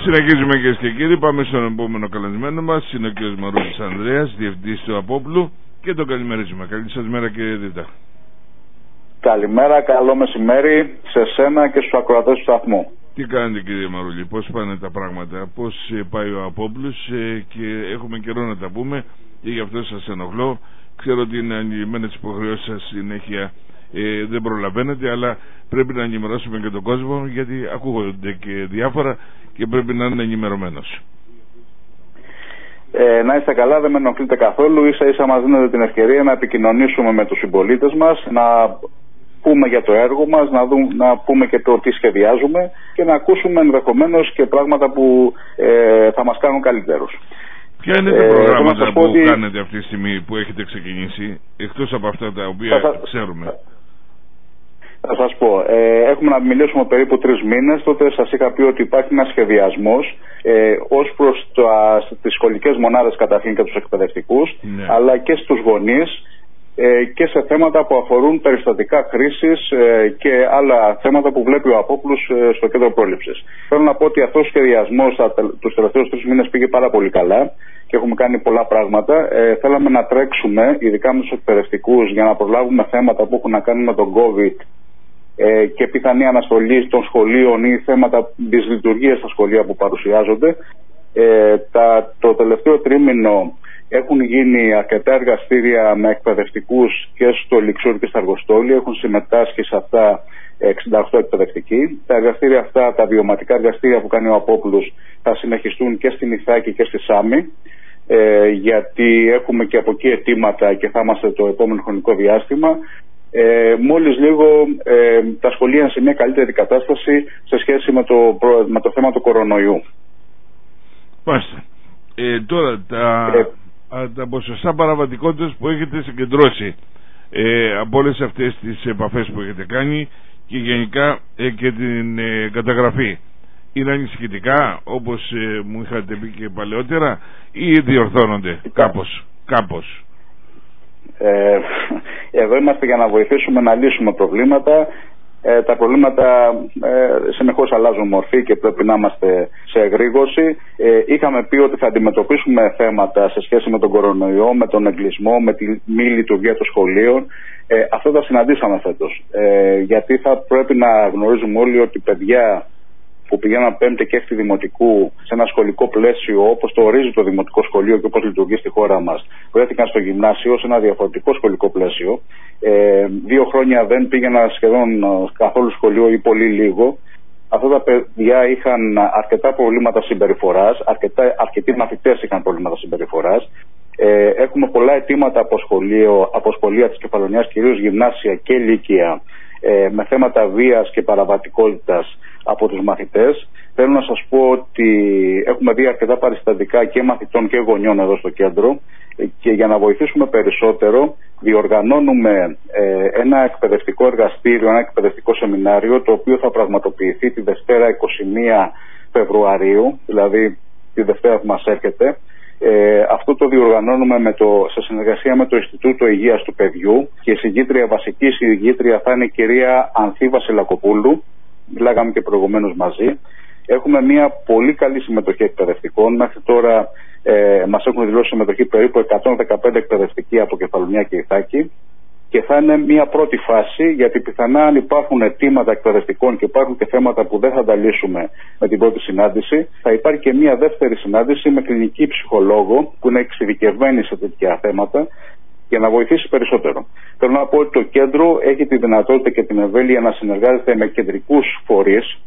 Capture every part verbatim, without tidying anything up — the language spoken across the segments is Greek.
Συνεχίζουμε, κυρίες και κύριοι. Πάμε στον επόμενο καλεσμένο μας. Είναι ο κ. Μαρούλης Ανδρέας, διευθυντής του Απόπλου, και τον καλημερίζουμε. Καλή σας μέρα, κύριε Δήτα. Καλημέρα, καλό μεσημέρι σε σένα και στους ακροατές του σταθμού. Τι κάνετε, κύριε Μαρούλη, πώς πάνε τα πράγματα, πώς πάει ο Απόπλους? Και έχουμε καιρό να τα πούμε και γι' αυτό σας ενοχλώ. Ξέρω ότι είναι ανηλυμένες υποχρεώσεις σας συνέχεια, ε, δεν προλαβαίνετε, αλλά πρέπει να ενημερώσουμε και τον κόσμο, γιατί ακούγονται και διάφορα και πρέπει να είναι ενημερωμένος. Ε, να είστε καλά, δεν με ενοχλείτε καθόλου. Ίσα ίσα μας δίνετε την ευκαιρία να επικοινωνήσουμε με τους συμπολίτες μας, να πούμε για το έργο μας, να, δούμε, να πούμε και το τι σχεδιάζουμε και να ακούσουμε ενδεχομένως και πράγματα που ε, θα μας κάνουν καλύτερους. Ποια είναι τα προγράμματα ε, που ότι... κάνετε αυτή τη στιγμή, που έχετε ξεκινήσει, εκτός από αυτά τα οποία θα, ξέρουμε? Θα σας πω, ε, έχουμε να μιλήσουμε περίπου τρεις μήνες. Τότε σας είχα πει ότι υπάρχει ένας σχεδιασμός ε, ως προς τα, τις σχολικές μονάδες καταρχήν και τους εκπαιδευτικούς, ναι, αλλά και στους γονείς ε, και σε θέματα που αφορούν περιστατικά χρήσης ε, και άλλα θέματα που βλέπει ο Απόπλους ε, στο κέντρο πρόληψης. Θέλω να πω ότι αυτός ο σχεδιασμός τους τελευταίους τρεις μήνες πήγε πάρα πολύ καλά και έχουμε κάνει πολλά πράγματα. Ε, θέλαμε να τρέξουμε, ειδικά με τους εκπαιδευτικούς, για να προλάβουμε θέματα που έχουν να κάνουν με τον COVID ε, και πιθανή αναστολή των σχολείων ή θέματα δυσλειτουργίας στα σχολεία που παρουσιάζονται. Ε, τα, το τελευταίο τρίμηνο έχουν γίνει αρκετά εργαστήρια με εκπαιδευτικούς και στο Λιξούρ και στα Αργοστόλια. Έχουν συμμετάσχει σε αυτά εξήντα οκτώ εκπαιδευτικοί. Τα εργαστήρια αυτά, τα βιωματικά εργαστήρια που κάνει ο Απόπλους, θα συνεχιστούν και στην Ιθάκη και στη Σάμη, ε, γιατί έχουμε και από εκεί αιτήματα και θα είμαστε το επόμενο χρονικό διάστημα. Ε, μόλις λίγο ε, τα σχολεία είναι σε μια καλύτερη κατάσταση σε σχέση με το, με το θέμα του κορονοϊού. Πάστε. Ε, τώρα τα... Ε, τα ποσοστά παραβατικότητας που έχετε συγκεντρώσει ε, από όλες αυτές τις επαφές που έχετε κάνει και γενικά ε, και την ε, καταγραφή, είναι ανησυχητικά, όπως ε, μου είχατε πει και παλαιότερα, ή διορθώνονται κάπως, κάπως? Ε, εδώ είμαστε για να βοηθήσουμε να λύσουμε προβλήματα. Ε, τα προβλήματα ε, συνεχώς αλλάζουν μορφή και πρέπει να είμαστε σε εγρήγορση. Ε, είχαμε πει ότι θα αντιμετωπίσουμε θέματα σε σχέση με τον κορονοϊό, με τον εγκλισμό, με τη μη λειτουργία των σχολείων. Ε, αυτό τα συναντήσαμε φέτος. Ε, γιατί θα πρέπει να γνωρίζουμε όλοι ότι παιδιά που πηγαίναν πέμπτη και έκτη δημοτικού σε ένα σχολικό πλαίσιο όπως το ορίζει το δημοτικό σχολείο και όπως λειτουργεί στη χώρα μας, βρέθηκαν στο γυμνάσιο σε ένα διαφορετικό σχολικό πλαίσιο. Ε, δύο χρόνια δεν πήγαιναν σχεδόν καθόλου σχολείο ή πολύ λίγο. Αυτά τα παιδιά είχαν αρκετά προβλήματα συμπεριφοράς, αρκετά, αρκετοί μαθητές είχαν προβλήματα συμπεριφοράς. Ε, έχουμε πολλά αιτήματα από, σχολείο, από σχολεία της Κεφαλονιάς, κυρίως γυμνάσια και λύκεια, ε, με θέματα βίας και παραβατικότητας από τους μαθητές. Θέλω να σας πω ότι έχουμε δει αρκετά παριστατικά και μαθητών και γονιών εδώ στο κέντρο και για να βοηθήσουμε περισσότερο διοργανώνουμε ε, ένα εκπαιδευτικό εργαστήριο, ένα εκπαιδευτικό σεμινάριο, το οποίο θα πραγματοποιηθεί τη Δευτέρα εικοστή πρώτη Φεβρουαρίου, δηλαδή τη Δευτέρα που μας έρχεται. Ε, αυτό το διοργανώνουμε με το, σε συνεργασία με το Ινστιτούτο Υγείας του Παιδιού και η συγγήτρια, βασική συγγήτρια θα είναι η κυρία Ανθή Βασιλακοπούλου. Μιλάγαμε και προηγουμένως μαζί. Έχουμε μια πολύ καλή συμμετοχή εκπαιδευτικών. Μέχρι τώρα ε, μας έχουν δηλώσει συμμετοχή περίπου εκατόν δεκαπέντε εκπαιδευτικοί από Κεφαλονιά και Ιθάκη. Και θα είναι μια πρώτη φάση, γιατί πιθανά αν υπάρχουν αιτήματα εκπαιδευτικών και υπάρχουν και θέματα που δεν θα τα λύσουμε με την πρώτη συνάντηση, θα υπάρχει και μια δεύτερη συνάντηση με κλινική ψυχολόγο που είναι εξειδικευμένη σε τέτοια θέματα για να βοηθήσει περισσότερο. Θέλω να πω ότι το κέντρο έχει τη δυνατότητα και την ευέλεια να συνεργάζεται με κεντρικούς φορείς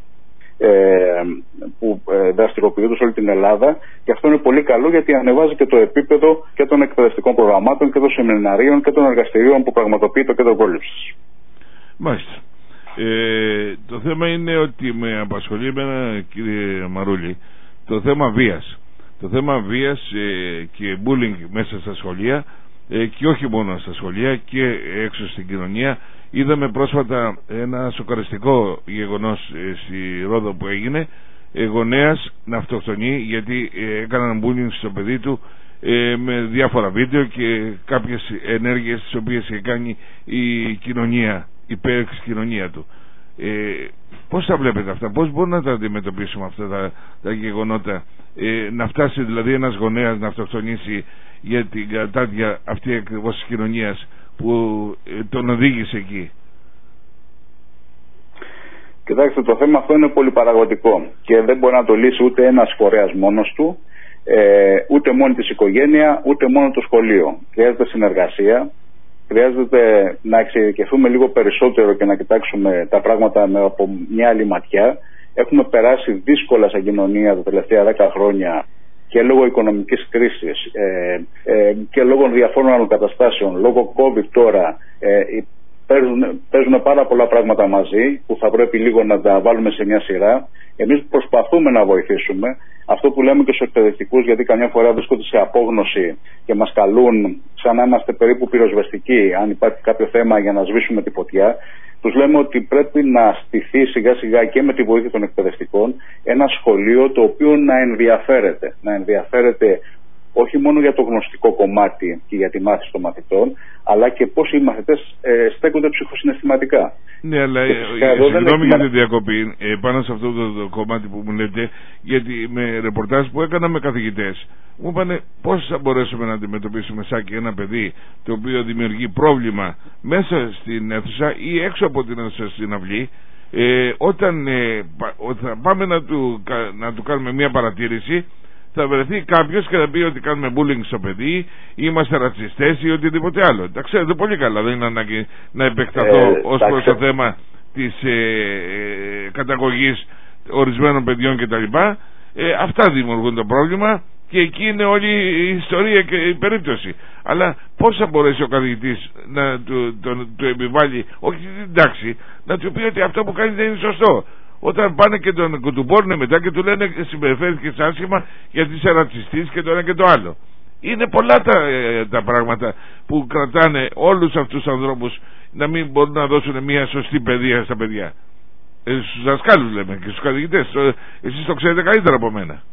ε, που ε, δραστηριοποιούνται σε όλη την Ελλάδα, και αυτό είναι πολύ καλό γιατί ανεβάζει και το επίπεδο και των εκπαιδευτικών προγραμμάτων και των σεμιναρίων και των εργαστηρίων που πραγματοποιεί το κέντρο πρόληψης. Μάλιστα. Ε, το θέμα είναι ότι με απασχολεί εμένα, κύριε Μαρούλη, το θέμα βίας. Το θέμα βίας ε, και bullying μέσα στα σχολεία, ε, και όχι μόνο στα σχολεία και έξω στην κοινωνία. Είδαμε πρόσφατα ένα σοκαριστικό γεγονός ε, στη Ρόδο που έγινε, ε, γονέας να αυτοκτονεί γιατί ε, έκαναν bullying στο παιδί του ε, με διάφορα βίντεο και κάποιες ενέργειες τις οποίες είχε κάνει η κοινωνία, η υπέρ της κοινωνία του. Ε, πώς τα βλέπετε αυτά, πώς μπορούμε να τα αντιμετωπίσουμε αυτά τα, τα γεγονότα, ε, να φτάσει δηλαδή ένας γονέας να αυτοκτονήσει για την κατάδια αυτή ακριβώς της κοινωνίας που ε, τον οδήγησε εκεί? Κοιτάξτε, το θέμα αυτό είναι πολυπαραγωγικό και δεν μπορεί να το λύσει ούτε ένας φορέας μόνος του, ε, ούτε μόνη της οικογένεια, ούτε μόνο το σχολείο. Χρειάζεται συνεργασία, χρειάζεται να εξειδικευτούμε λίγο περισσότερο και να κοιτάξουμε τα πράγματα με, από μια άλλη ματιά. Έχουμε περάσει δύσκολα σαν κοινωνία τα τελευταία δέκα χρόνια και λόγω οικονομικής κρίσης ε, ε, και λόγω διαφόρων άλλων καταστάσεων, λόγω COVID τώρα, ε, Παίζουν, παίζουν πάρα πολλά πράγματα μαζί που θα πρέπει λίγο να τα βάλουμε σε μια σειρά. Εμείς προσπαθούμε να βοηθήσουμε. Αυτό που λέμε και στους εκπαιδευτικούς, γιατί καμιά φορά βρίσκονται σε απόγνωση και μας καλούν σαν να είμαστε περίπου πυροσβεστικοί, αν υπάρχει κάποιο θέμα για να σβήσουμε τη φωτιά, τους λέμε ότι πρέπει να στηθεί σιγά σιγά και με τη βοήθεια των εκπαιδευτικών ένα σχολείο το οποίο να ενδιαφέρεται. Να ενδιαφέρεται όχι μόνο για το γνωστικό κομμάτι και για τη μάθηση των μαθητών, αλλά και πώς οι μαθητές ε, στέκονται ψυχοσυναισθηματικά. Ναι, αλλά συγγνώμη για τη διακοπή, ε, πάνω σε αυτό το, το κομμάτι που μου λέτε, γιατί με ρεπορτάζ που έκανα με καθηγητές, μου είπανε πώς θα μπορέσουμε να αντιμετωπίσουμε Σάκη ένα παιδί το οποίο δημιουργεί πρόβλημα μέσα στην αίθουσα ή έξω από την αίθουσα στην αυλή, ε, όταν ε, θα πάμε να του, να του κάνουμε μια παρατήρηση, θα βρεθεί κάποιος και θα πει ότι κάνουμε bullying στο παιδί, είμαστε ρατσιστές ή οτιδήποτε άλλο. Τα ξέρετε πολύ καλά, δεν είναι ανάγκη να επεκταθώ ε, ως προς το θέμα της ε, ε, καταγωγής ορισμένων παιδιών κτλ. Ε, αυτά δημιουργούν το πρόβλημα και εκεί είναι όλη η ιστορία και η περίπτωση. Αλλά πώς θα μπορέσει ο καθηγητής να του, τον, του επιβάλλει, όχι την τάξη, να του πει ότι αυτό που κάνει δεν είναι σωστό? Όταν πάνε και τον κουτουμπόρνε μετά και του λένε συμπεριφέρθηκες άσχημα γιατί είσαι ρατσιστής και το ένα και το άλλο. Είναι πολλά τα, ε, τα πράγματα που κρατάνε όλους αυτούς τους ανθρώπους να μην μπορούν να δώσουν μια σωστή παιδεία στα παιδιά. Ε, στους δασκάλους λέμε και στους καθηγητές. Ε, εσείς το ξέρετε καλύτερα από μένα.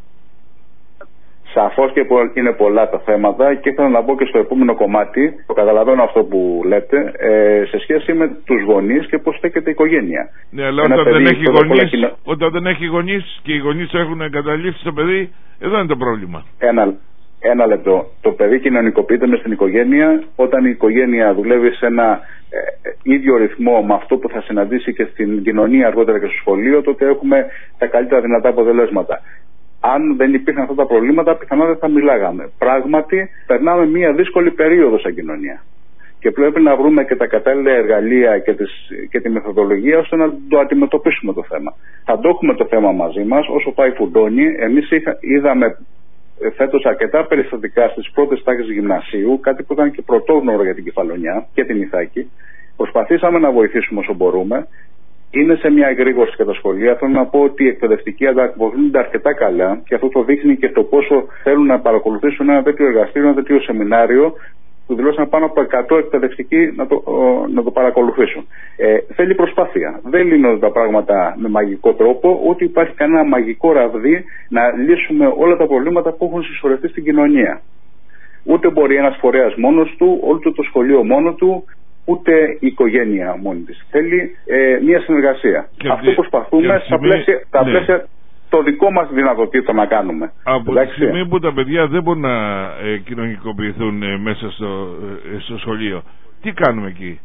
Σαφώς και είναι πολλά τα θέματα και ήθελα να μπω και στο επόμενο κομμάτι. Το καταλαβαίνω αυτό που λέτε ε, σε σχέση με τους γονείς και πώς στέκεται η οικογένεια. Ναι, αλλά όταν δεν, έχει γονείς, κοινο... όταν δεν έχει γονείς και οι γονείς έχουν εγκαταλείψει το παιδί, εδώ είναι το πρόβλημα. Ένα, ένα λεπτό. Το παιδί κοινωνικοποιείται μες στην οικογένεια. Όταν η οικογένεια δουλεύει σε ένα ε, ίδιο ρυθμό με αυτό που θα συναντήσει και στην κοινωνία αργότερα και στο σχολείο, τότε έχουμε τα καλύτερα δυνατά αποτελέσματα. Αν δεν υπήρχαν αυτά τα προβλήματα, πιθανότατα δεν θα μιλάγαμε. Πράγματι, περνάμε μια δύσκολη περίοδο σαν κοινωνία. Και πρέπει να βρούμε και τα κατάλληλα εργαλεία και, τις, και τη μεθοδολογία ώστε να το αντιμετωπίσουμε το θέμα. Θα το έχουμε το θέμα μαζί μας, όσο πάει φουντώνει. Εμείς είδαμε φέτος αρκετά περιστατικά στις πρώτες τάξεις γυμνασίου, κάτι που ήταν και πρωτόγνωρο για την Κεφαλονιά και την Ιθάκη. Προσπαθήσαμε να βοηθήσουμε όσο μπορούμε. Είναι σε μια εγρήγορση και τα σχολεία. Θέλω να πω ότι οι εκπαιδευτικοί ανταποκρίνονται αρκετά καλά και αυτό το δείχνει και το πόσο θέλουν να παρακολουθήσουν ένα τέτοιο εργαστήριο, ένα τέτοιο σεμινάριο που δηλώσαν πάνω από εκατό εκπαιδευτικοί να το, να το παρακολουθήσουν. Ε, θέλει προσπάθεια. Δεν λύνονται τα πράγματα με μαγικό τρόπο, ούτε υπάρχει κανένα μαγικό ραβδί να λύσουμε όλα τα προβλήματα που έχουν συσσωρευτεί στην κοινωνία. Ούτε μπορεί ένας φορέας μόνος του, ούτε το σχολείο μόνο του, ούτε η οικογένεια μόνη της. Θέλει ε, μια συνεργασία. Και αυτό προσπαθούμε στα πλαίσια, τα ναι. πλαίσια το δικό μας δυνατοτήτων να κάνουμε. Από τη στιγμή που τα παιδιά δεν μπορούν να ε, κοινωνικοποιηθούν ε, μέσα στο, ε, στο σχολείο, τι κάνουμε εκεί?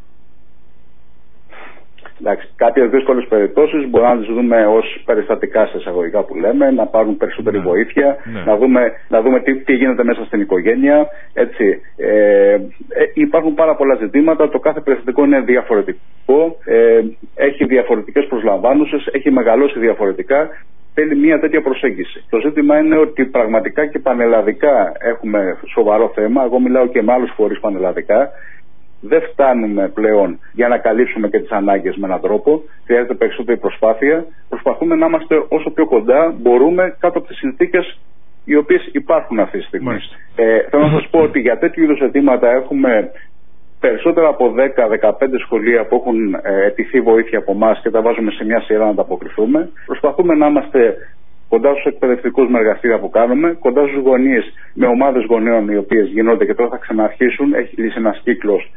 Εντάξει, κάποιες δύσκολες περιπτώσεις μπορεί να τις δούμε ως περιστατικά σε εισαγωγικά που λέμε, να πάρουν περισσότερη ναι. βοήθεια, ναι. να δούμε, να δούμε τι, τι γίνεται μέσα στην οικογένεια. Έτσι. Ε, ε, υπάρχουν πάρα πολλά ζητήματα, το κάθε περιστατικό είναι διαφορετικό, ε, έχει διαφορετικές προσλαμβάνουσες, έχει μεγαλώσει διαφορετικά. Θέλει μια τέτοια προσέγγιση. Το ζήτημα είναι ότι πραγματικά και πανελλαδικά έχουμε σοβαρό θέμα. Εγώ μιλάω και με άλλους φορείς πανελλαδικά. Δεν φτάνουμε πλέον για να καλύψουμε και τις ανάγκες με έναν τρόπο. Χρειάζεται περισσότερη προσπάθεια. Προσπαθούμε να είμαστε όσο πιο κοντά μπορούμε κάτω από τις συνθήκες οι οποίες υπάρχουν αυτή τη στιγμή. Ε, θέλω να σας πω ότι για τέτοιου είδους αιτήματα έχουμε περισσότερα από δέκα με δεκαπέντε σχολεία που έχουν ε, αιτηθεί βοήθεια από εμάς και τα βάζουμε σε μια σειρά να τα αποκριθούμε. Προσπαθούμε να είμαστε κοντά στους εκπαιδευτικούς με εργαστήρια που κάνουμε, κοντά στους γονείς με ομάδες γονέων οι οποίες γίνονται και τώρα θα ξαναρχίσουν. Έχει λύσει ένας κύκλος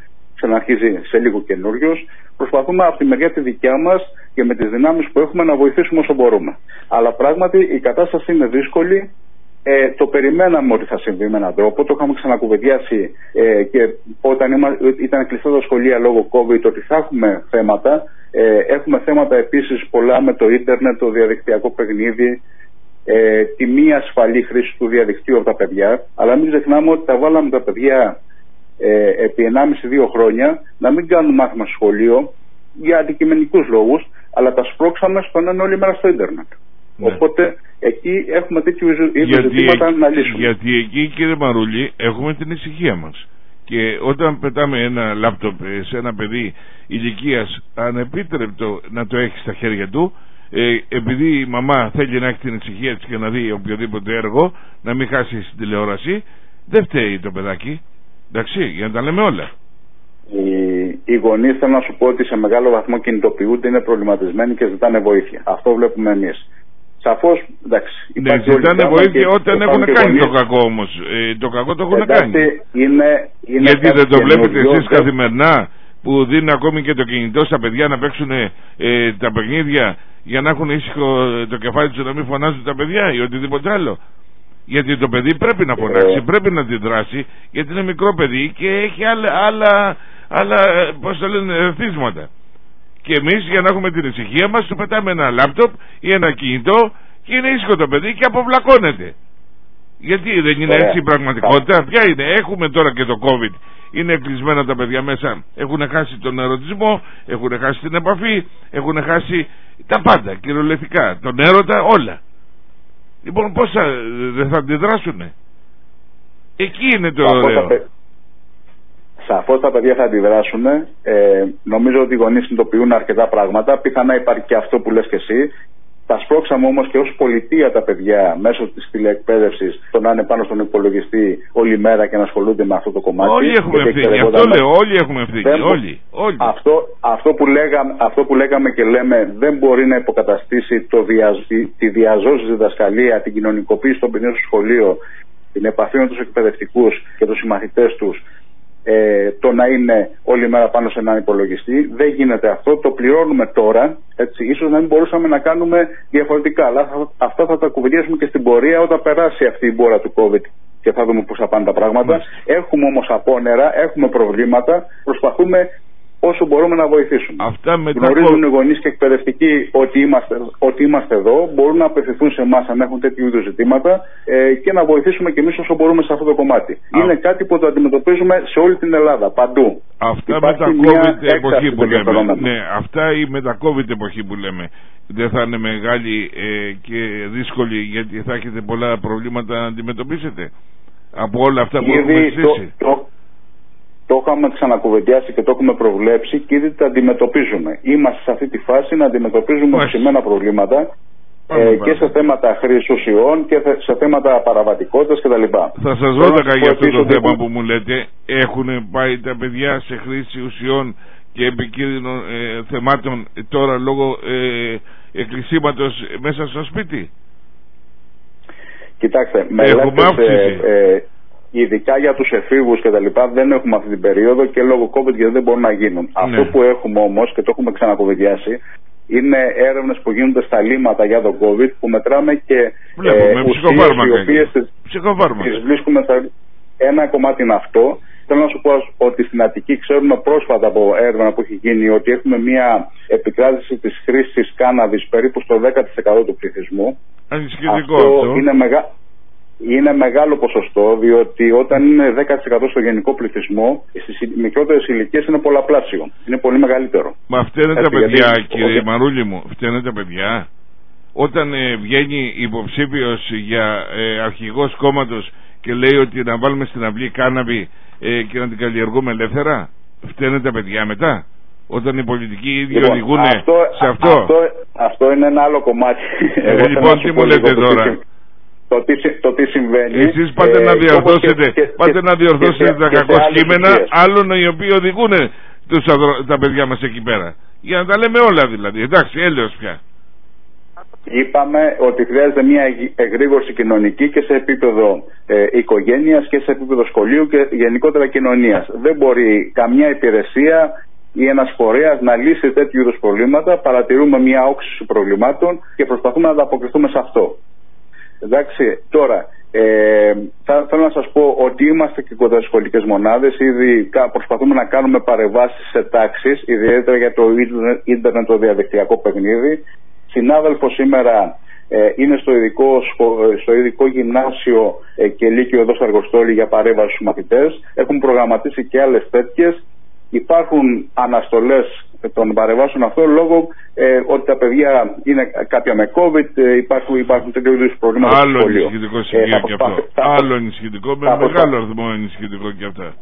ξαναρχίζει σε λίγο καινούριος. Προσπαθούμε από τη μεριά τη δικιά μας και με τις δυνάμεις που έχουμε να βοηθήσουμε όσο μπορούμε. Αλλά πράγματι η κατάσταση είναι δύσκολη. Ε, το περιμέναμε ότι θα συμβεί με έναν τρόπο, το είχαμε ξανακουβεντιάσει ε, και όταν είμα, ήταν κλειστά τα σχολεία λόγω COVID ότι θα έχουμε θέματα. Ε, έχουμε θέματα επίσης πολλά με το ίντερνετ, το διαδικτυακό παιχνίδι, ε, τη μη ασφαλή χρήση του διαδικτύου από τα παιδιά. Αλλά μην ξεχνάμε ότι τα βάλαμε τα παιδιά ε, επί ενάμιση δύο χρόνια να μην κάνουν μάθημα στο σχολείο για αντικειμενικούς λόγους, αλλά τα σπρώξαμε στο να είναι όλη μέρα στο ίντερνετ. Ναι. Οπότε εκεί έχουμε τέτοιου είδους ζητήματα να λύσουμε. Γιατί εκεί, κύριε Μαρούλη, έχουμε την ησυχία μας. Και όταν πετάμε ένα λάπτοπ σε ένα παιδί ηλικίας ανεπίτρεπτο να το έχει στα χέρια του, ε, επειδή η μαμά θέλει να έχει την ησυχία της και να δει οποιοδήποτε έργο, να μην χάσει στην τηλεόραση, δεν φταίει το παιδάκι. Εντάξει, για να τα λέμε όλα. Οι, οι γονείς, θέλω να σου πω ότι σε μεγάλο βαθμό κινητοποιούνται, είναι προβληματισμένοι και ζητάνε βοήθεια. Αυτό βλέπουμε εμείς. Σαφώς, εντάξει. Ναι, ζητάνε βοήθεια όταν έχουν κάνει γονείς. Το κακό όμως. Ε, το κακό το έχουν εντάξει, κάνει. Είναι, είναι Γιατί δεν το βλέπετε εσείς καθημερινά που δίνουν ακόμη και το κινητό στα παιδιά να παίξουν ε, τα παιχνίδια για να έχουν ήσυχο το κεφάλι τους, να μην φωνάζουν τα παιδιά ή οτιδήποτε άλλο. Γιατί το παιδί πρέπει να φωνάξει, ε. πρέπει να αντιδράσει, γιατί είναι μικρό παιδί και έχει άλλα, άλλα, άλλα πώς το λένε, ερεθίσματα. Και εμείς για να έχουμε την ησυχία μας του πετάμε ένα λάπτοπ ή ένα κινητό και είναι ήσυχο το παιδί και αποβλακώνεται. Γιατί δεν είναι έτσι η πραγματικότητα? Ποια είναι? Έχουμε τώρα και το COVID. Είναι κλεισμένα τα παιδιά μέσα. Έχουν χάσει τον ερωτισμό, έχουν χάσει την επαφή, έχουν χάσει τα πάντα κυριολεκτικά. Τον έρωτα, όλα. Λοιπόν, πώς θα, δεν θα αντιδράσουνε? Εκεί είναι το ωραίο. Σαφώς τα παιδιά θα αντιδράσουν. Ε, νομίζω ότι οι γονείς συνειδητοποιούν αρκετά πράγματα. Πιθανά υπάρχει και αυτό που λες και εσύ. Τα σπρώξαμε όμως και ως πολιτεία τα παιδιά μέσω της τηλεεκπαίδευσης το να είναι πάνω στον υπολογιστή όλη μέρα και να ασχολούνται με αυτό το κομμάτι. Όλοι έχουμε ευθύνη. Αυτό λέω. Όλοι έχουμε ευθύνη. Δεν... Όλοι. Όλοι. Αυτό, αυτό, που λέγαμε, αυτό που λέγαμε και λέμε δεν μπορεί να υποκαταστήσει το διαζ... τη διαζώση διδασκαλία, την κοινωνικοποίηση των παιδιών στο σχολείο, την επαφή με τους εκπαιδευτικούς και τους συμμαθητές τους. Ε, το να είναι όλη μέρα πάνω σε έναν υπολογιστή. Δεν γίνεται αυτό, το πληρώνουμε τώρα, έτσι, ίσως να μην μπορούσαμε να κάνουμε διαφορετικά, αλλά αυτά θα τα κουβεντιάσουμε και στην πορεία όταν περάσει αυτή η μπόρα του COVID και θα δούμε πώς θα πάνε τα πράγματα. Mm. Έχουμε όμως απόνερα, έχουμε προβλήματα, προσπαθούμε όσο μπορούμε να βοηθήσουμε. Αυτά Γνωρίζουν οι γονείς και εκπαιδευτικοί ότι είμαστε, ότι είμαστε εδώ, μπορούν να απευθυνθούν σε εμάς αν έχουν τέτοιου είδους ζητήματα ε, και να βοηθήσουμε κι εμείς όσο μπορούμε σε αυτό το κομμάτι. Α. Είναι κάτι που το αντιμετωπίζουμε σε όλη την Ελλάδα, παντού. Αυτά με τα COVID εποχή που λέμε. Ναι, αυτά η με τα COVID εποχή που λέμε. Δεν θα είναι μεγάλη ε, και δύσκολη, γιατί θα έχετε πολλά προβλήματα να αντιμετωπίσετε από όλα αυτά που Ήδη έχουμε ζήσει. Το, το, το είχαμε ξανακουβεντιάσει και το έχουμε προβλέψει και ήδη τα αντιμετωπίζουμε. Είμαστε σε αυτή τη φάση να αντιμετωπίζουμε οξυμένα προβλήματα ε, και σε θέματα χρήσης ουσιών και σε θέματα παραβατικότητας κτλ. Θα σας ρώταγα για αυτό το θέμα που μου λέτε. Έχουν πάει τα παιδιά σε χρήση ουσιών και επικίνδυνων ε, θεμάτων τώρα λόγω ε, εκκλεισίματος μέσα στο σπίτι? Κοιτάξτε, μελέτες ε, ε, ειδικά για τους εφήβους και τα λοιπά δεν έχουμε αυτή την περίοδο και λόγω COVID γιατί δεν μπορούν να γίνουν. Ναι. Αυτό που έχουμε όμως και το έχουμε ξανακουβεντιάσει είναι έρευνες που γίνονται στα λίμματα για το COVID που μετράμε και ε, ουσίες οι οποίες τις βρίσκουμε στα... Ένα κομμάτι είναι αυτό. Θέλω να σου πω ότι στην Αττική ξέρουμε πρόσφατα από έρευνα που έχει γίνει ότι έχουμε μια επικράτηση της χρήσης κάναβης περίπου στο δέκα τοις εκατό του πληθυσμού. Αυτό, αυτό. Είναι, μεγα... είναι μεγάλο ποσοστό, διότι όταν είναι δέκα τοις εκατό στο γενικό πληθυσμό, στις μικρότερες ηλικίες είναι πολλαπλάσιο. Είναι πολύ μεγαλύτερο. Μα φταίνε τα παιδιά, γιατί... κύριε ότι... Μαρούλη μου, φταίνε τα παιδιά. Όταν ε, βγαίνει υποψήφιος για ε, αρχηγός κόμματος και λέει ότι να βάλουμε στην αυλή κάναβη ε, και να την καλλιεργούμε ελεύθερα, φταίνε τα παιδιά μετά? Όταν οι πολιτικοί ίδιοι λοιπόν, οδηγούν αυτό, σε αυτό. αυτό. Αυτό είναι ένα άλλο κομμάτι. Ε, λοιπόν, τι μου λέτε τώρα? Το τι, το τι συμβαίνει. Εσείς πάτε ε, να διορθώσετε, και, πάτε και, να διορθώσετε και, τα κακό κείμενα άλλων οι οποίοι οδηγούν τους, τα παιδιά μας εκεί πέρα. Για να τα λέμε όλα δηλαδή. Εντάξει, έλεος πια. Είπαμε ότι χρειάζεται μια εγρήγορση κοινωνική και σε επίπεδο ε, οικογένειας και σε επίπεδο σχολείου και γενικότερα κοινωνίας. Δεν μπορεί καμιά υπηρεσία ή ένας φορέας να λύσει τέτοιου είδους προβλήματα. Παρατηρούμε μια όξυση προβλημάτων και προσπαθούμε να ανταποκριθούμε σε αυτό. Εντάξει, τώρα, ε, θα, θέλω να σας πω ότι είμαστε και κοντασχολικές μονάδες. Ήδη προσπαθούμε να κάνουμε παρεμβάσεις σε τάξεις, ιδιαίτερα για το ίντερνετ, το διαδικτυακό παιχνίδι. Συνάδελφος σήμερα ε, είναι στο ειδικό, στο ειδικό γυμνάσιο ε, και λύκειο εδώ στο Αργοστόλι για παρέμβαση στους μαθητές. Έχουν προγραμματίσει και άλλες τέτοιες. Υπάρχουν αναστολές των παρεμβάσεων αυτών λόγω ε, ότι τα παιδιά είναι κάποια με COVID, ε, υπάρχουν, υπάρχουν τέτοιου είδους προβλήματα στο σχολείο. Άλλο ενισχυτικό σημείο ε, και αυτό. Θα, Άλλο ενισχυτικό, με μεγάλο αριθμό ενισχυτικό και αυτά.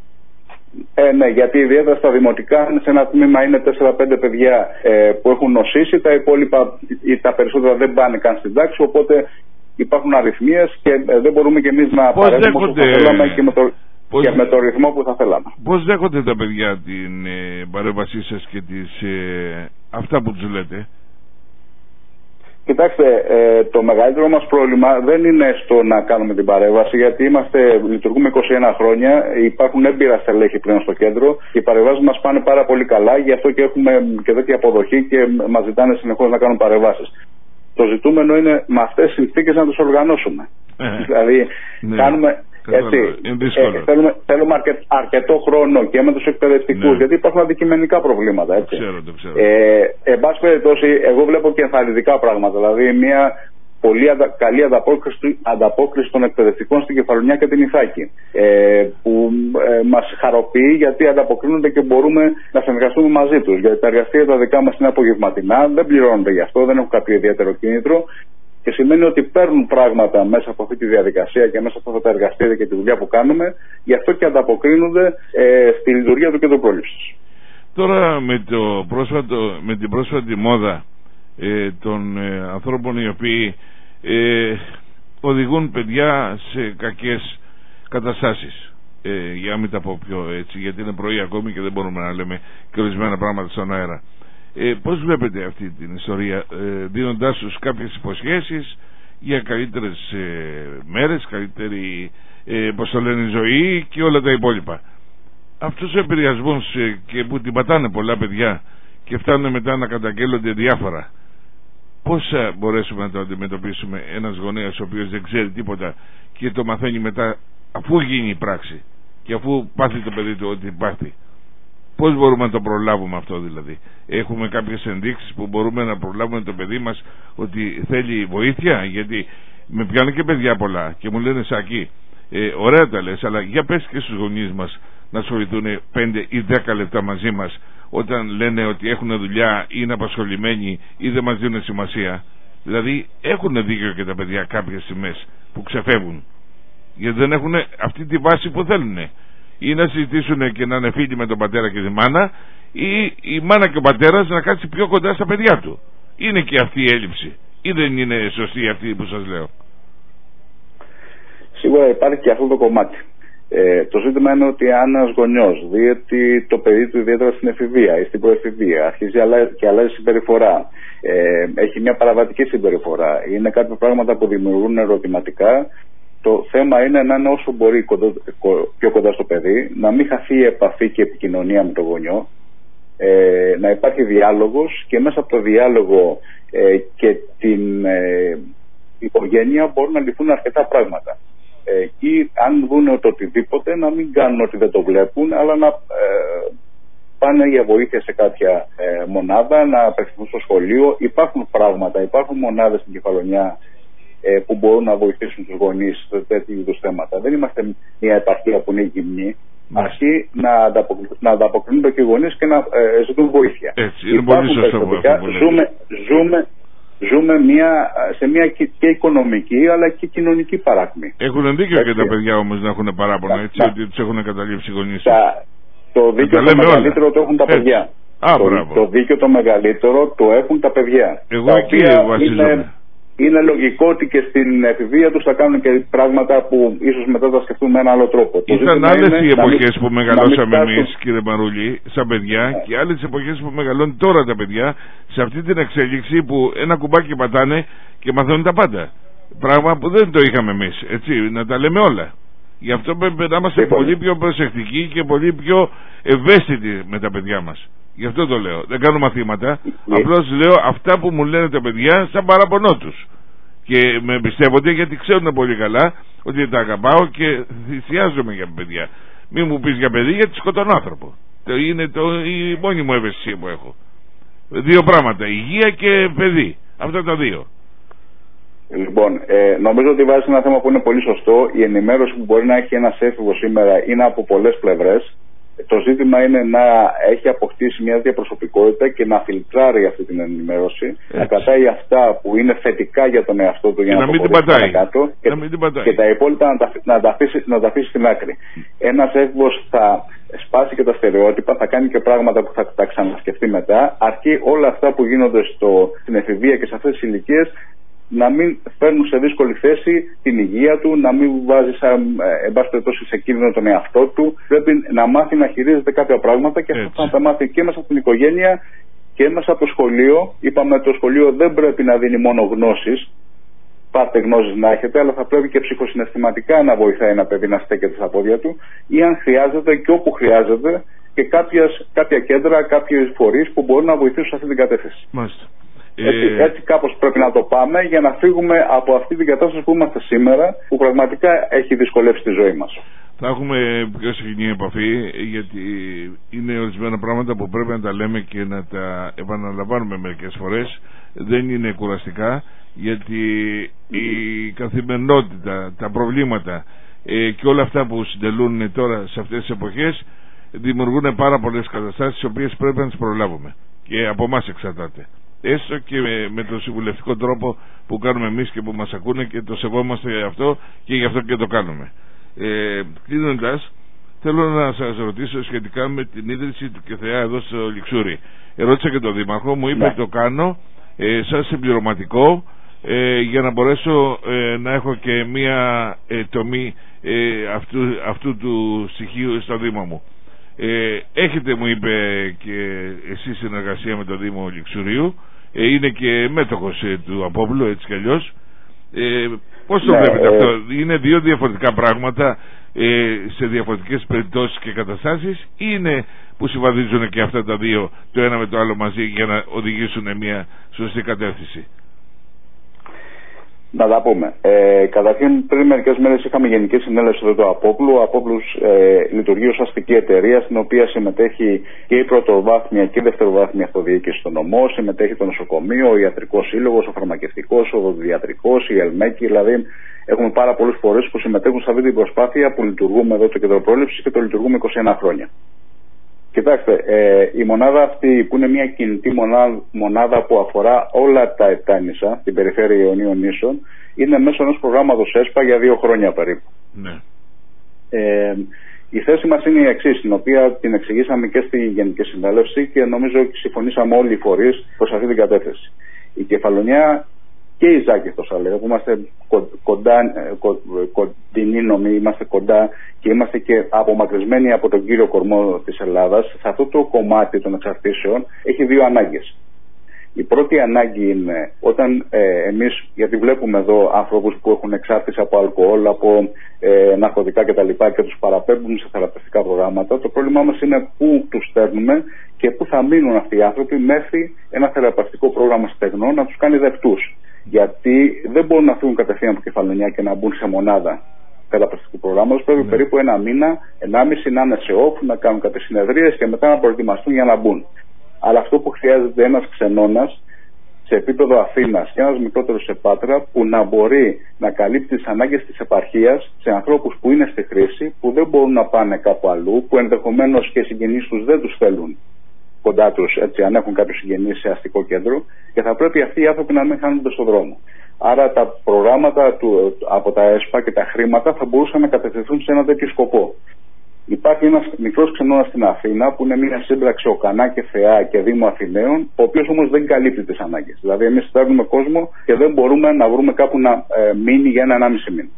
Ε, ναι, γιατί ιδιαίτερα στα δημοτικά σε ένα τμήμα είναι τέσσερα πέντε παιδιά ε, που έχουν νοσήσει, τα υπόλοιπα ή τα περισσότερα δεν πάνε καν στην τάξη, οπότε υπάρχουν αριθμίες και ε, δεν μπορούμε κι εμείς να παρέμβουμε όσο θα θέλαμε και με, το, πώς, και με το ρυθμό που θα θέλαμε. Πώς δέχονται τα παιδιά την ε, παρέμβασή σας και τις, ε, αυτά που τους λέτε? Κοιτάξτε, ε, το μεγαλύτερο μας πρόβλημα δεν είναι στο να κάνουμε την παρέμβαση, γιατί είμαστε, λειτουργούμε είκοσι ένα χρόνια, υπάρχουν έμπειρα στελέχη πλέον στο κέντρο, οι παρεμβάσεις μας πάνε πάρα πολύ καλά, γι' αυτό και έχουμε και τέτοια αποδοχή και μας ζητάνε συνεχώς να κάνουν παρεμβάσεις. Το ζητούμενο είναι με αυτές τις συνθήκες να τους οργανώσουμε. Ε, δηλαδή, ναι, κάνουμε... Έτσι, ε, θέλουμε θέλουμε αρκε, αρκετό χρόνο και με τους εκπαιδευτικούς, ναι, γιατί υπάρχουν αντικειμενικά προβλήματα. Έτσι. Το ξέρω, το ξέρω. Ε, εν πάση περιπτώσει, εγώ βλέπω και ενθαρρυντικά πράγματα. Δηλαδή, μια πολύ αντα, καλή ανταπόκριση, ανταπόκριση των εκπαιδευτικών στην Κεφαλονιά και την Ιθάκη. Ε, που ε, μας χαροποιεί γιατί ανταποκρίνονται και μπορούμε να συνεργαστούμε μαζί τους. Γιατί τα εργαστήρια τα δικά μας είναι απογευματινά, δεν πληρώνονται γι' αυτό, δεν έχουν κάποιο ιδιαίτερο κίνητρο. Και σημαίνει ότι παίρνουν πράγματα μέσα από αυτή τη διαδικασία και μέσα από αυτά τα εργαστήρια και τη δουλειά που κάνουμε, γι' αυτό και ανταποκρίνονται ε, στη λειτουργία του κέντρου πρόληψης. Τώρα με, το πρόσφατο, με την πρόσφατη μόδα ε, των ε, ανθρώπων οι οποίοι ε, οδηγούν παιδιά σε κακές καταστάσεις, ε, για να μην τα πω πιο έτσι, γιατί είναι πρωί ακόμη και δεν μπορούμε να λέμε και ορισμένα πράγματα στον αέρα. Ε, πώς βλέπετε αυτή την ιστορία, ε, δίνοντάς τους κάποιες υποσχέσεις για καλύτερες ε, μέρες, καλύτερη ε, πώς το λένε, ζωή και όλα τα υπόλοιπα? Αυτούς τους επηρεασμούς ε, και που την πατάνε πολλά παιδιά και φτάνουν μετά να καταγγέλλονται διάφορα, πώς θα μπορέσουμε να το αντιμετωπίσουμε ένας γονέας ο οποίος δεν ξέρει τίποτα και το μαθαίνει μετά αφού γίνει η πράξη και αφού πάθει το παιδί του ό,τι πάθει? Πώς μπορούμε να το προλάβουμε αυτό δηλαδή? Έχουμε κάποιες ενδείξεις που μπορούμε να προλάβουμε το παιδί μας ότι θέλει βοήθεια? Γιατί με πιάνουν και παιδιά πολλά και μου λένε Σάκη, ε, ωραία τα λες, αλλά για πες και στους γονείς μας να ασχοληθούν πέντε ή δέκα λεπτά μαζί μας όταν λένε ότι έχουν δουλειά ή είναι απασχολημένοι ή δεν μας δίνουν σημασία. Δηλαδή έχουν δίκιο και τα παιδιά κάποιες στιγμές που ξεφεύγουν, γιατί δεν έχουν αυτή τη βάση που θέλουν, ή να συζητήσουν και να είναι φίλοι με τον πατέρα και τη μάνα, ή η μάνα και ο πατέρας να κάτσει πιο κοντά στα παιδιά του. Είναι και αυτή η έλλειψη, ή δεν είναι σωστή αυτή που σας λέω? Σίγουρα υπάρχει και αυτό το κομμάτι. Ε, το ζήτημα είναι ότι αν ένας γονιός δει ότι το παιδί του, ιδιαίτερα στην εφηβεία ή στην προεφηβεία, αρχίζει και αλλάζει συμπεριφορά, ε, έχει μια παραβατική συμπεριφορά, είναι κάποια πράγματα που δημιουργούν ερωτηματικά, το θέμα είναι να είναι όσο μπορεί κοντά, πιο κοντά στο παιδί, να μην χαθεί η επαφή και η επικοινωνία με τον γονιό, ε, να υπάρχει διάλογος και μέσα από το διάλογο ε, και την ε, οικογένεια μπορούν να λυθούν αρκετά πράγματα. Ε, ή αν δουν το οτιδήποτε να μην κάνουν ότι δεν το βλέπουν, αλλά να ε, πάνε για βοήθεια σε κάποια ε, μονάδα, να απευθυνθούν στο σχολείο. Υπάρχουν πράγματα, υπάρχουν μονάδες στην Κεφαλονιά ε, που μπορούν να βοηθήσουν τους γονείς σε τέτοιου είδους θέματα. Δεν είμαστε μια επαρχία που είναι γυμνή. Mm. Αρχεί να, ανταποκρι... να ανταποκρίνονται και οι γονείς και να ε, ζητούν βοήθεια. Έτσι, είναι πολύ σωστό που ζούμε, ζούμε, ζούμε μια, σε μια και οικονομική αλλά και κοινωνική παράκμη. Έχουν δίκιο και τα παιδιά όμως να έχουν παράπονα, έτσι, τα, ότι τους έχουν καταλήψει οι γονείς. Τα, το δίκιο το μεγαλύτερο όλα. Το έχουν τα παιδιά. Α, το, το δίκιο το μεγαλύτερο το έχουν τα παιδιά. Εγώ εκεί βασίζομαι. Είναι, είναι λογικό ότι και στην εφηβεία τους θα κάνουν και πράγματα που ίσως μετά θα σκεφτούν με ένα άλλο τρόπο. Ήταν άλλες οι εποχές που μεγαλώσαμε φτάσουν... εμείς, κύριε Μαρούλη, σαν παιδιά, yeah. και άλλες εποχές που μεγαλώνουν τώρα τα παιδιά σε αυτή την εξέλιξη που ένα κουμπάκι πατάνε και μαθαίνουν τα πάντα. Πράγμα που δεν το είχαμε εμείς, έτσι, να τα λέμε όλα. Γι' αυτό πρέπει να είμαστε πολύ πιο προσεκτικοί και πολύ πιο ευαίσθητοι με τα παιδιά μας. Γι' αυτό το λέω. Δεν κάνω μαθήματα. Yeah. Απλώς λέω αυτά που μου λένε τα παιδιά σαν παραπονό τους. Και με εμπιστεύονται γιατί ξέρουν πολύ καλά ότι τα αγαπάω και θυσιάζομαι για παιδιά. Μην μου πεις για παιδί γιατί σκοτώνω άνθρωπο. Είναι το, η μόνη μου ευαισθησία που έχω. Δύο πράγματα. Υγεία και παιδί. Αυτά τα δύο. Λοιπόν, ε, νομίζω ότι βάζει ένα θέμα που είναι πολύ σωστό. Η ενημέρωση που μπορεί να έχει ένας έφηβος σήμερα είναι από πολλές πλευρές. Το ζήτημα είναι να έχει αποκτήσει μια διαπροσωπικότητα και να φιλτράρει αυτή την ενημέρωση, έτσι. Να κρατάει αυτά που είναι θετικά για τον εαυτό του για και να, να το πατάει κάτω και, και τα υπόλοιπα να τα, να τα, αφήσει, να τα αφήσει στην άκρη. Ένας έφηβος θα σπάσει και τα στερεότυπα, θα κάνει και πράγματα που θα τα ξανασκεφτεί μετά, αρκεί όλα αυτά που γίνονται στο, στην εφηβεία και σε αυτές τις ηλικίες να μην φέρνουν σε δύσκολη θέση την υγεία του, να μην βάζει σαν, εν πάση περιπτώσει, σε κίνδυνο τον εαυτό του. Πρέπει να μάθει να χειρίζεται κάποια πράγματα και αυτό να τα μάθει και μέσα από την οικογένεια και μέσα από το σχολείο. Είπαμε το σχολείο δεν πρέπει να δίνει μόνο γνώσεις, πάρτε γνώσεις να έχετε, αλλά θα πρέπει και ψυχοσυναισθηματικά να βοηθάει ένα παιδί να στέκεται στα πόδια του ή αν χρειάζεται και όπου χρειάζεται και κάποιες, κάποια κέντρα, κάποιοι φορείς που μπορούν να βοηθήσουν σε αυτή την κατεύθυνση. Μάλιστα. Έτσι, έτσι κάπως πρέπει να το πάμε για να φύγουμε από αυτή την κατάσταση που είμαστε σήμερα, που πραγματικά έχει δυσκολεύσει τη ζωή μας. Θα έχουμε πιο συχνή επαφή, γιατί είναι ορισμένα πράγματα που πρέπει να τα λέμε και να τα επαναλαμβάνουμε μερικές φορές. Δεν είναι κουραστικά, γιατί η καθημερινότητα, τα προβλήματα ε, και όλα αυτά που συντελούν τώρα σε αυτές τις εποχές δημιουργούν πάρα πολλές καταστάσεις τις οποίες πρέπει να τις προλάβουμε και από εμάς εξαρτάται. Έστω και με, με τον συμβουλευτικό τρόπο που κάνουμε εμείς και που μας ακούνε και το σεβόμαστε αυτό και γι' αυτό και το κάνουμε. Ε, κλείνοντας, θέλω να σας ρωτήσω σχετικά με την ίδρυση του ΚΕΘΕΑ εδώ στο Λιξούρι. Ερώτησα και τον Δήμαρχο, μου είπε ναι. το κάνω ε, σαν συμπληρωματικό ε, για να μπορέσω ε, να έχω και μία ε, τομή ε, αυτού, αυτού του στοιχείου στο Δήμο μου. Ε, έχετε, μου είπε, και εσείς συνεργασία με το Δήμο Λιξουρίου, ε, είναι και μέτοχος ε, του Απόπλου, έτσι κι αλλιώς. Ε, πώς το ναι, βλέπετε ε... αυτό? Είναι δύο διαφορετικά πράγματα ε, σε διαφορετικές περιπτώσεις και καταστάσεις, ή είναι που συμβαδίζουν και αυτά τα δύο το ένα με το άλλο μαζί για να οδηγήσουν μια σωστή κατεύθυνση? Να τα πούμε. Ε, καταρχήν, πριν μερικές μέρες είχαμε γενική συνέλευση εδώ του Απόπλου. Ο Απόπλους ε, λειτουργεί ως αστική εταιρεία, στην οποία συμμετέχει και η πρωτοβάθμια και η δευτεροβάθμια αυτοδιοίκηση στο νομό, συμμετέχει το νοσοκομείο, ο ιατρικός σύλλογος, ο φαρμακευτικός, ο οδοντιατρικός, η ΕΛΜΕΚΙ. Δηλαδή, έχουμε πάρα πολλούς φορείς που συμμετέχουν σε αυτή την προσπάθεια που λειτουργούμε εδώ το κέντρο πρόληψης και το λειτουργούμε είκοσι ένα χρόνια. Κοιτάξτε, ε, η μονάδα αυτή που είναι μια κινητή μονάδα, μονάδα που αφορά όλα τα Επτάνησα, την περιφέρεια Ιωνίων Νήσων, είναι μέσω ενός προγράμματος ΕΣΠΑ για δύο χρόνια περίπου. Ναι. Ε, η θέση μας είναι η εξής, την οποία την εξηγήσαμε και στη Γενική Συνέλευση και νομίζω ότι συμφωνήσαμε όλοι οι φορείς προς αυτή την κατεύθυνση. Η Κεφαλονιά και η Ζάκηθος, θα λέγαμε, που είμαστε κοντά, κο, κοντινοί νομοί, είμαστε κοντά και είμαστε και απομακρυσμένοι από τον κύριο κορμό της Ελλάδας. Σε αυτό το κομμάτι των εξαρτήσεων έχει δύο ανάγκες. Η πρώτη ανάγκη είναι όταν ε, εμείς, γιατί βλέπουμε εδώ άνθρωπους που έχουν εξάρτηση από αλκοόλ, από ε, ναρκωτικά κτλ. Και τους παραπέμπουν σε θεραπευτικά προγράμματα, το πρόβλημά μας είναι πού τους στέλνουμε και πού θα μείνουν αυτοί οι άνθρωποι μέχρι ένα θεραπευτικό πρόγραμμα στεγνών να τους κάνει δεκτούς. Γιατί δεν μπορούν να φύγουν κατευθείαν από Κεφαλονιά και να μπουν σε μονάδα θεραπευτικού προγράμματος. Πρέπει mm. περίπου ένα μήνα, ενάμιση να είναι σε off, να κάνουν κάποιες συνεδρίες και μετά να προετοιμαστούν για να μπουν. Αλλά αυτό που χρειάζεται ένας ξενώνας σε επίπεδο Αθήνας και ένας μικρότερος σε Πάτρα, που να μπορεί να καλύπτει τις ανάγκες της επαρχίας σε ανθρώπους που είναι στη χρήση, που δεν μπορούν να πάνε κάπου αλλού, που ενδεχομένως και οι συγγενείς τους δεν τους θέλουν κοντά τους, έτσι, αν έχουν κάποιους συγγενείς σε αστικό κέντρο, και θα πρέπει αυτοί οι άνθρωποι να μην χάνονται στον δρόμο. Άρα τα προγράμματα του, από τα ΕΣΠΑ και τα χρήματα θα μπορούσαν να κατευθυνθούν σε ένα τέτοιο σκοπό. Υπάρχει ένας μικρός ξενώνας στην Αθήνα που είναι μια σύμπραξη ΟΚΑΝΑ και ΘΕΑ και Δήμου Αθηναίων, ο οποίος όμως δεν καλύπτει τις ανάγκες. Δηλαδή, εμείς φέρνουμε κόσμο και δεν μπορούμε να βρούμε κάπου να ε, μείνει για ένα ενάμιση μήνα.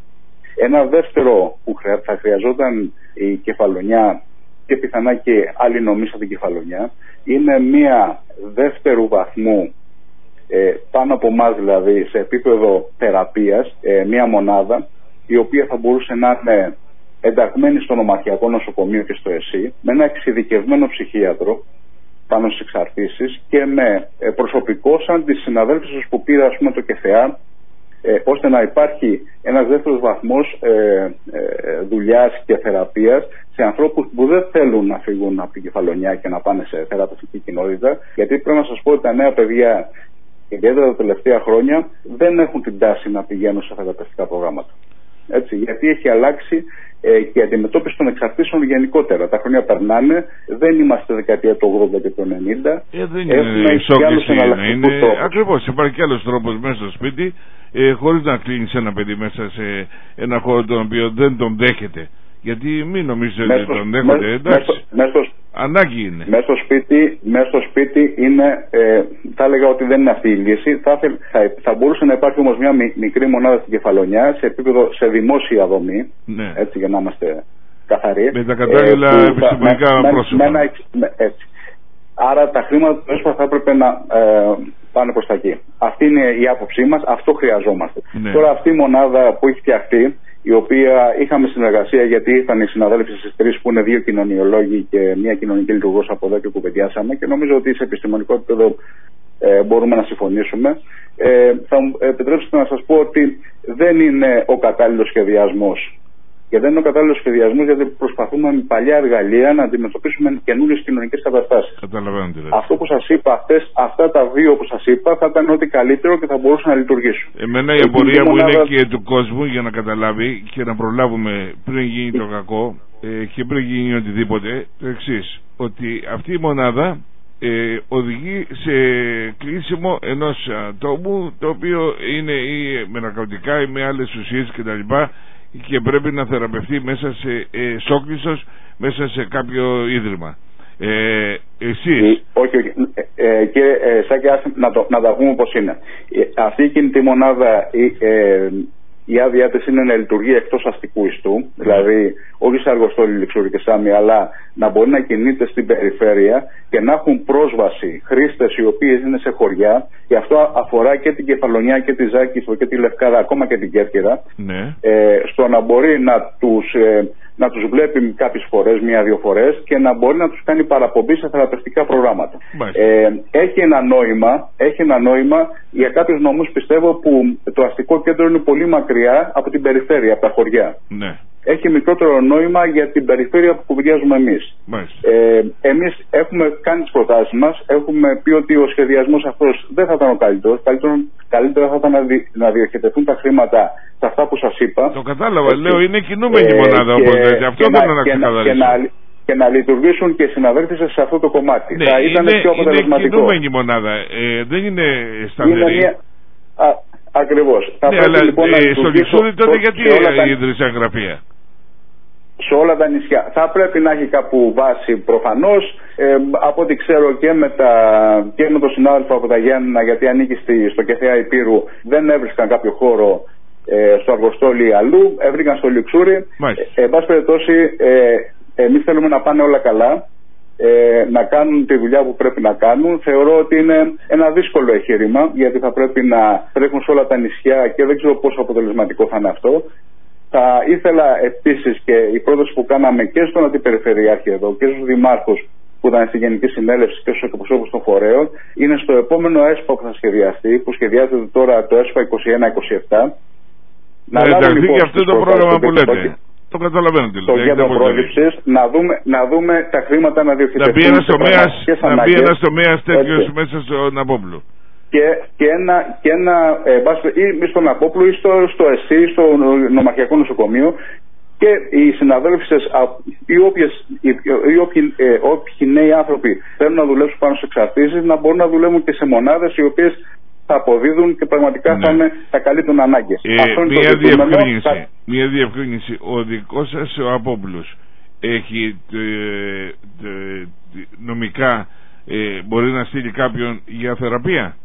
Ένα δεύτερο που θα χρειαζόταν η Κεφαλονιά και πιθανά και άλλοι νομοί σαν την Κεφαλονιά είναι μια δεύτερου βαθμού ε, πάνω από εμάς, δηλαδή σε επίπεδο θεραπείας, ε, μια μονάδα η οποία θα μπορούσε να είναι ενταγμένη στο νομαρχιακό νοσοκομείο και στο ΕΣΥ με ένα εξειδικευμένο ψυχίατρο πάνω στις εξαρτήσεις και με ε, προσωπικό σαν τις συναδέλφους που πήρα ας πούμε το ΚΕΘΕΑ, ε, ώστε να υπάρχει ένας δεύτερος βαθμός ε, ε, δουλειάς και θεραπείας σε ανθρώπους που δεν θέλουν να φύγουν από την Κεφαλονιά και να πάνε σε θεραπευτική κοινότητα, γιατί πρέπει να σας πω ότι τα νέα παιδιά, ιδιαίτερα τα τελευταία χρόνια, δεν έχουν την τάση να πηγαίνουν σε θεραπευτικά προγράμματα. Έτσι, γιατί έχει αλλάξει ε, και η αντιμετώπιση των εξαρτήσεων γενικότερα. Τα χρόνια περνάνε, δεν είμαστε δεκαετία του ογδόντα και του ενενήντα. Ε, δεν είναι ισόκληση, είναι ακριβώς. Υπάρχει και άλλος τρόπος μέσα στο σπίτι, ε, χωρίς να κλείνεις ένα παιδί μέσα σε ένα χώρο τον οποίο δεν τον δέχεται. Γιατί μην νομίζετε ότι τον δέχονται, εντάξει, μέσω, ανάγκη είναι. Μέσα στο σπίτι, μέσα στο σπίτι είναι, ε, θα έλεγα ότι δεν είναι αυτή η λύση. Θα, θα, θα μπορούσε να υπάρχει όμως μια μικρή μονάδα στην Κεφαλονιά σε επίπεδο, σε δημόσια δομή, ναι. Έτσι για να είμαστε καθαροί. Με τα κατάλληλα ε, επιστημονικά με, πρόσωπα. Με, με, έτσι. Άρα τα χρήματα του ΕΣΠΑ θα έπρεπε να ε, πάνε προς τα εκεί. Αυτή είναι η άποψή μας, αυτό χρειαζόμαστε. Ναι. Τώρα αυτή η μονάδα που έχει φτιαχτεί, η οποία είχαμε συνεργασία γιατί ήρθαν οι συναδέλφοι στις τρεις που είναι δύο κοινωνιολόγοι και μία κοινωνική λειτουργός από εδώ και κουβεντιάσαμε και νομίζω ότι σε επιστημονικό επίπεδο ε, μπορούμε να συμφωνήσουμε. Ε, θα μου επιτρέψετε να σας πω ότι δεν είναι ο κατάλληλος σχεδιασμός. Και δεν είναι ο κατάλληλος σχεδιασμός γιατί προσπαθούμε με παλιά εργαλεία να αντιμετωπίσουμε καινούριες κοινωνικές καταστάσεις. Καταλαβαίνετε. Αυτό που σας είπα, αυτές, αυτά τα δύο που σας είπα θα ήταν ό,τι καλύτερο και θα μπορούσαν να λειτουργήσουν. Εμένα η απορία μου μονάδα... είναι και του κόσμου για να καταλάβει και να προλάβουμε πριν γίνει το κακό ε, και πριν γίνει οτιδήποτε το εξής. Ότι αυτή η μονάδα ε, οδηγεί σε κλείσιμο ενός ατόμου το οποίο είναι ή με ναρκωτικά ή με άλλες ουσίες κτλ. Και πρέπει να θεραπευτεί μέσα σε ε, σόκλησος, μέσα σε κάποιο ίδρυμα. Ε, εσείς... Όχι, όχι. Ε, ε, κύριε ε, Σάκη, να, το, να τα πούμε όπως είναι. Ε, αυτή η κινητή μονάδα, ε, ε, η άδειά της είναι να λειτουργεί εκτός αστικού ιστού, mm. δηλαδή όχι σε Αργοστόλη, Λιξούρη και Σάμι, αλλά να μπορεί να κινείται στην περιφέρεια και να έχουν πρόσβαση χρήστες οι οποίοι είναι σε χωριά, και αυτό αφορά και την Κεφαλονιά και τη Ζάκηθο και τη Λευκάδα, ακόμα και την Κέρκυρα, mm. ε, στο να μπορεί να τους... Ε, να τους βλέπει κάποιες φορές, μία-δύο φορές και να μπορεί να τους κάνει παραπομπή σε θεραπευτικά προγράμματα. Ε, έχει ένα νόημα, έχει ένα νόημα για κάποιους νομούς, πιστεύω, που το αστικό κέντρο είναι πολύ μακριά από την περιφέρεια, από τα χωριά. Ναι. Έχει μικρότερο νόημα για την περιφέρεια που κουβεντιάζουμε εμείς. Ε, εμείς έχουμε κάνει τις προτάσεις μας, έχουμε πει ότι ο σχεδιασμός αυτός δεν θα ήταν ο καλύτερος. Καλύτερο, καλύτερα θα ήταν να, δι, να διοχετευτούν τα χρήματα σε αυτά που σας είπα. Το κατάλαβα, έτσι, λέω, είναι κινούμενη ε, μονάδα, και, οπότε αυτό δεν είναι να ξεκαθαρίσω. Και να λειτουργήσουν και οι συναδέλφοι σας σε αυτό το κομμάτι. Ναι, θα ήταν είναι, πιο αποτελεσματικό. Είναι κινούμενη μονάδα, ε, δεν είναι σταθερή. Είναι ακριβώς. Ναι, αλλά λοιπόν, ε, στο Λιξούρι τότε γιατί ίδρυσε γραφεία? Σε όλα τα νησιά. Θα πρέπει να έχει κάπου βάση προφανώς, ε, από ό,τι ξέρω και με, τα, και με τον συνάδελφο από τα Γιάννηνα, γιατί ανήκει στη, στο ΚΕΘΕΑ Υπήρου, δεν έβρισκαν κάποιο χώρο ε, στο Αργοστόλι ή αλλού, έβρικαν στο Λιξούρι. Ε, εν πάση περιπτώσει, ε, εμείς θέλουμε να πάνε όλα καλά, ε, να κάνουν τη δουλειά που πρέπει να κάνουν. Θεωρώ ότι είναι ένα δύσκολο εγχείρημα, γιατί θα πρέπει να τρέχουν σε όλα τα νησιά και δεν ξέρω πόσο αποτελεσματικό θα είναι αυτό. Θα ήθελα επίσης και η πρόταση που κάναμε και στον Αντιπεριφερειάρχη εδώ και στους δημάρχους που ήταν στη Γενική Συνέλευση και στους εκπροσώπους των φορέων, είναι στο επόμενο ΕΣΠΑ που θα σχεδιαστεί, που σχεδιάζεται τώρα το ΕΣΠΑ είκοσι ένα είκοσι επτά. Να ενταχθεί και αυτό το πρόγραμμα που λέτε. Το καταλαβαίνω τι λέτε. Το κέντρο πρόληψης, να δούμε, να δούμε τα χρήματα να διοχετευτούν. Να μπει ένας τομέας τέτοιος μέσα στον Απόπλου. Και, και ένα, και ένα ε, ή στον Απόπλου ή στο, στο ΕΣΥ, στο νομαρχιακό νοσοκομείο, και οι συναδέλφοι σας, οι, όποιες, οι, οι όποιοι, ε, όποιοι νέοι άνθρωποι θέλουν να δουλέψουν πάνω σε εξαρτήσεις, να μπορούν να δουλεύουν και σε μονάδες οι οποίες θα αποδίδουν και πραγματικά ναι. θα, είναι, θα καλύπτουν ανάγκες. Ε, μία, διευκρίνηση, θα... μία διευκρίνηση. Ο δικός σας ο Απόπλους έχει ε, ε, νομικά ε, μπορεί να στείλει κάποιον για θεραπεία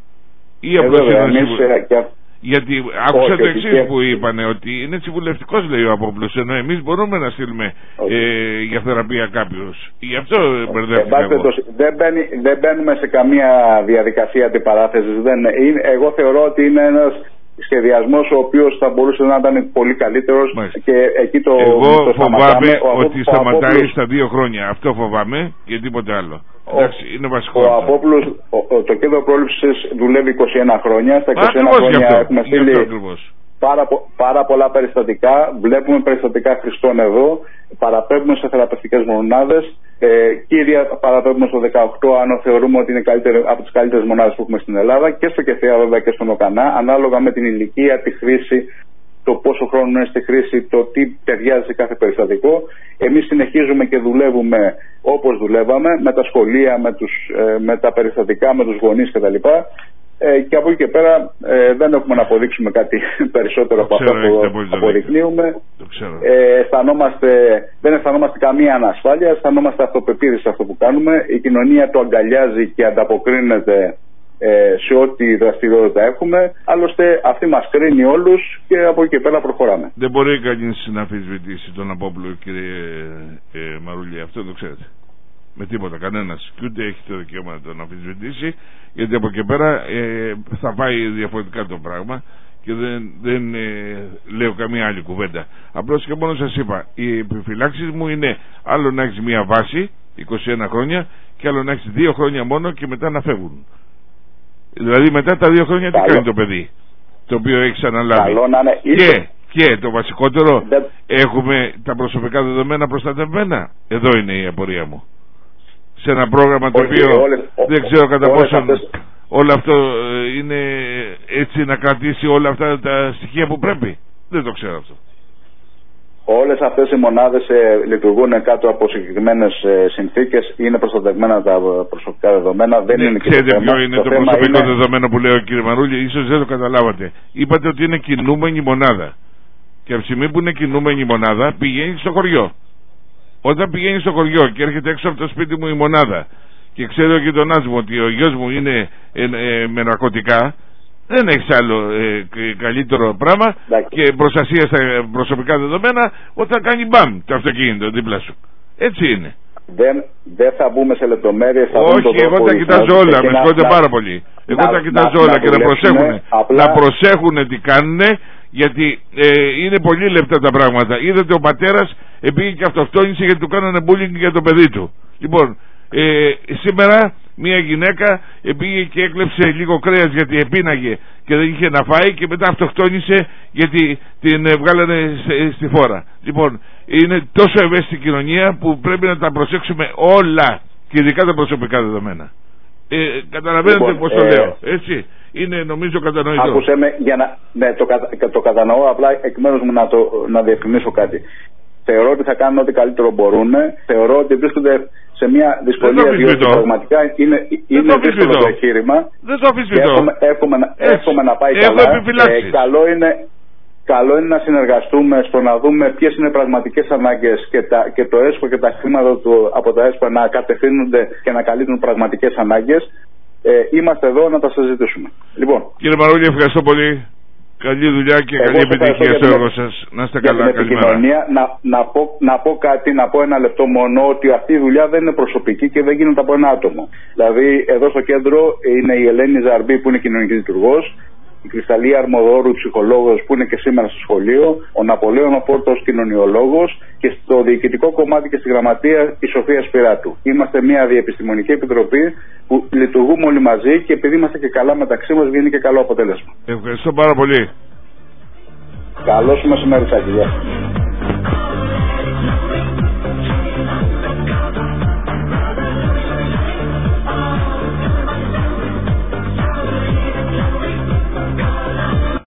ή απλώς ε, είναι εμείς, ε, και... Γιατί άκουσα όχι, το εξής και... που είπανε, ότι είναι συμβουλευτικός, λέει ο Απόπουλος, ενώ εμείς μπορούμε να στείλουμε ε, για θεραπεία κάποιους. Γι' αυτό μπερδεύτηκα εγώ. Δεν, μπαίνει, δεν μπαίνουμε σε καμία διαδικασία αντιπαράθεσης. Δεν, είναι, εγώ θεωρώ ότι είναι ένας σχεδιασμός ο οποίος θα μπορούσε να ήταν πολύ καλύτερος. Και εκεί το, εγώ το φοβάμαι ο, ότι ο, σταματάει ο Απόπουλος... στα δύο χρόνια. Αυτό φοβάμαι και τίποτε άλλο. Ο, Εντάξει, είναι βασικό. Ο Απόπουλος, ο, το κέντρο πρόληψης δουλεύει είκοσι ένα χρόνια. Στα είκοσι ένα Μα, χρόνια αυτό, έχουμε στείλει πάρα, πάρα πολλά περιστατικά. Βλέπουμε περιστατικά χρηστών εδώ. Παραπέμπουμε σε θεραπευτικές μονάδες. Ε, κύρια παραπέμπουμε στο δεκαοκτώ, αν θεωρούμε ότι είναι καλύτερη, από τις καλύτερες μονάδες που έχουμε στην Ελλάδα, και στο ΚΕΘΕΑ βέβαια και στον ΟΚΑΝΑ, ανάλογα με την ηλικία, τη χρήση, το πόσο χρόνο είναι στη χρήση, το τι ταιριάζει σε κάθε περιστατικό. Εμείς συνεχίζουμε και δουλεύουμε όπως δουλεύαμε, με τα σχολεία, με, τους, ε, με τα περιστατικά, με τους γονείς κτλ. Ε, και από εκεί και πέρα ε, δεν έχουμε να αποδείξουμε κάτι περισσότερο από αυτό που αποδεικνύουμε. Ε, αισθανόμαστε, δεν αισθανόμαστε καμία ανασφάλεια, αισθανόμαστε αυτοπεποίθηση σε αυτό που κάνουμε. Η κοινωνία το αγκαλιάζει και ανταποκρίνεται ε, σε ό,τι δραστηριότητα έχουμε. Άλλωστε αυτή μας κρίνει όλους και από εκεί και πέρα προχωράμε. Δεν μπορεί κανείς να αμφισβητήσει τον Απόπουλο, κύριε ε, Μαρούλη, αυτό το ξέρετε. Με τίποτα, κανένας. Και ούτε έχει το δικαίωμα να τον αμφισβητήσει, γιατί από εκεί πέρα ε, θα πάει διαφορετικά το πράγμα και δεν, δεν ε, λέω καμία άλλη κουβέντα. Απλώς και μόνο σας είπα, οι επιφυλάξεις μου είναι άλλο να έχεις μία βάση είκοσι ένα χρόνια και άλλο να έχεις δύο χρόνια μόνο και μετά να φεύγουν. Δηλαδή μετά τα δύο χρόνια Καλό. τι κάνει το παιδί το οποίο έχεις αναλάβει? Και, και το βασικότερο, δεν... έχουμε τα προσωπικά δεδομένα προστατευμένα? Εδώ είναι η απορία μου. Σε ένα πρόγραμμα το οποίο όλες, δεν ξέρω κατά πόσο αυτές... όλο αυτό είναι έτσι να κρατήσει όλα αυτά τα στοιχεία που πρέπει. Δεν το ξέρω αυτό. Όλες αυτές οι μονάδες ε, λειτουργούν κάτω από συγκεκριμένες ε, συνθήκες, είναι προστατευμένα τα προσωπικά δεδομένα. Δεν ναι, είναι ξέρετε ποιο είναι το, το προσωπικό είναι... δεδομένο που λέει ο κύριε Μαρούλη? Ίσως δεν το καταλάβατε. Είπατε ότι είναι κινούμενη μονάδα. Και από τη στιγμή που είναι κινούμενη μονάδα πηγαίνει στο χωριό. Όταν πηγαίνει στο χωριό και έρχεται έξω από το σπίτι μου η μονάδα και ξέρει ο γειτονάς μου ότι ο γιος μου είναι ε, ε, με ναρκωτικά, δεν έχει άλλο ε, καλύτερο πράγμα Λάκη. και προστασία στα προσωπικά δεδομένα όταν κάνει μπαμ το αυτοκίνητο δίπλα σου. Έτσι είναι. Δεν, δεν θα μπούμε σε λεπτομέρειες. Όχι, εγώ τα κοιτάζω όλα, με συγχωρείτε πάρα πολύ. Εγώ να, τα κοιτάζω να, όλα να και να προσέχουν. Απλά... Να προσέχουν τι κάνουν, γιατί ε, είναι πολύ λεπτά τα πράγματα. Είδατε ο πατέρας πήγε και αυτοκτόνησε γιατί του κάνανε bullying για το παιδί του. Λοιπόν, ε, σήμερα μια γυναίκα πήγε και έκλεψε λίγο κρέας γιατί επίναγε και δεν είχε να φάει και μετά αυτοκτόνησε γιατί την βγάλανε στη φόρα. Λοιπόν, είναι τόσο ευαίσθητη κοινωνία που πρέπει να τα προσέξουμε όλα και ειδικά τα προσωπικά δεδομένα. Ε, καταλαβαίνετε λοιπόν, πως το ε... λέω, έτσι? Είναι νομίζω κατανοητό. Άκουσε με, για να, ναι, το, το κατανοώ, απλά εκ μέρους μου να, το, να διευκρινίσω κάτι. Θεωρώ ότι θα κάνουν ό,τι καλύτερο μπορούν. Θεωρώ ότι βρίσκονται σε μια δυσκολία, διότι πραγματικά είναι, είναι δύσκολο το εγχείρημα. Δεν το αμφισβητώ. Εύχομαι, εύχομαι, εύχομαι να πάει Έχω καλά. Ε, καλό, είναι, καλό είναι να συνεργαστούμε στο να δούμε ποιες είναι οι πραγματικές ανάγκες και, τα, και το έσχο και τα χρήματα του, από τα έσχο να κατευθύνονται και να καλύπτουν πραγματικές ανάγκες. Ε, είμαστε εδώ να τα συζητήσουμε. Λοιπόν, κύριε Μαρούλη, ευχαριστώ πολύ. Καλή δουλειά και εγώ καλή επιτυχία στο έργο σας. Να είστε καλά, καλημέρα. Να, να, πω, να πω κάτι, να πω ένα λεπτό μόνο, ότι αυτή η δουλειά δεν είναι προσωπική και δεν γίνεται από ένα άτομο. Δηλαδή, εδώ στο κέντρο είναι η Ελένη Ζαρμπή που είναι κοινωνική λειτουργός, η Κρυσταλλία Αρμοδόρου, ψυχολόγος που είναι και σήμερα στο σχολείο, ο Ναπολέων ο Πόρτος, κοινωνιολόγος, και στο διοικητικό κομμάτι και στη γραμματεία η Σοφία Σπυράτου. Είμαστε μια διεπιστημονική επιτροπή που λειτουργούμε όλοι μαζί και επειδή είμαστε και καλά μεταξύ μας βγαίνει και καλό αποτέλεσμα. Ευχαριστώ πάρα πολύ. Καλώς μεσημέρι, Σάκη.